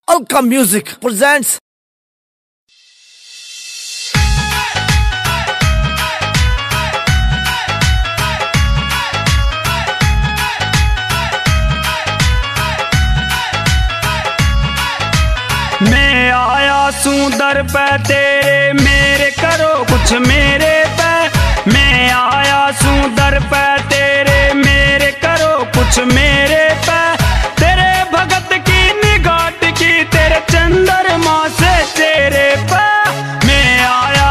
Alka Music presents मैं आया सुंदर पे तेरे, मेरे करो कुछ मेरे पे। मैं आया सुंदर पे तेरे, मेरे करो कुछ मेरे पे। तेरे भगत की निगाह की, तेरे चंद्रमा से चेहरे पे मैं आया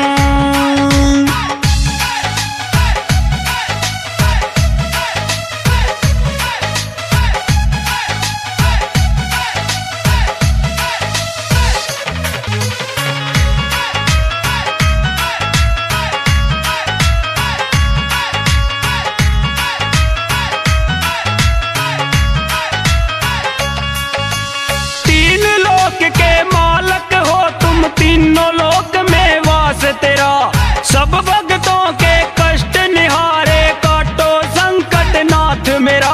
तीनों लोक में वास तेरा। सब भक्तों के कष्ट निहारे, काटो संकट नाथ मेरा।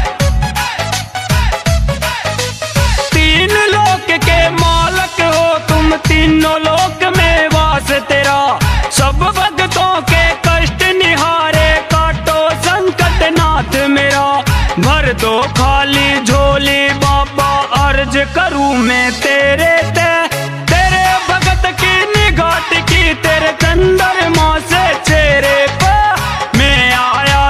तीन लोक के मालक हो तुम, तीनों लोक में वास तेरा। सब भक्तों के कष्ट निहारे, काटो संकट नाथ मेरा। भर दो खाली झोली बाबा, अर्ज करूं मैं तेरे ते। तेरे चंद्रमा से चेहरे पे मैं आया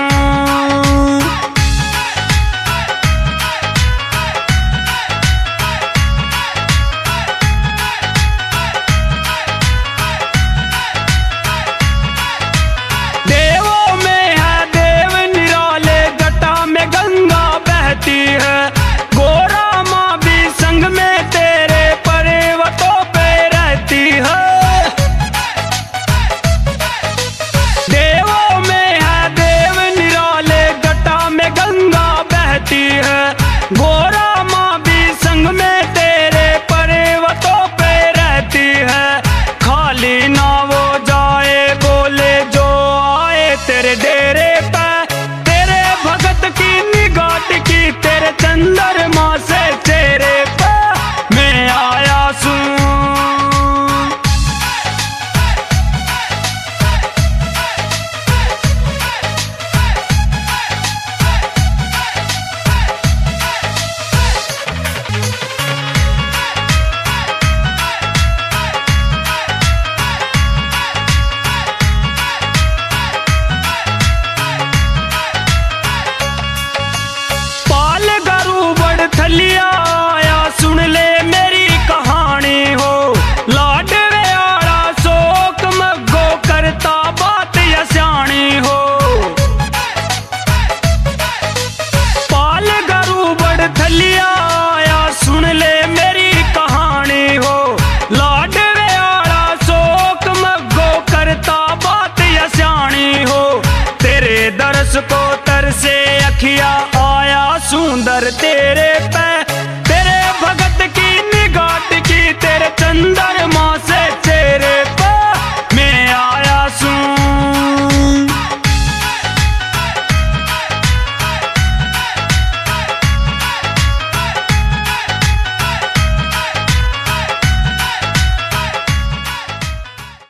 देवों में है देव निराले, जटा में गंगा बहती है। गोरा माँ भी संग में तेरे, पर्वतों पे रहती है। गोरा